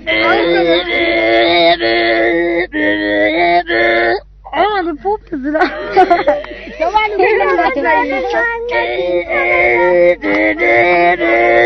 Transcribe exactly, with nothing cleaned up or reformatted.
哎，我的不不知道。小娃，你为什么在这里？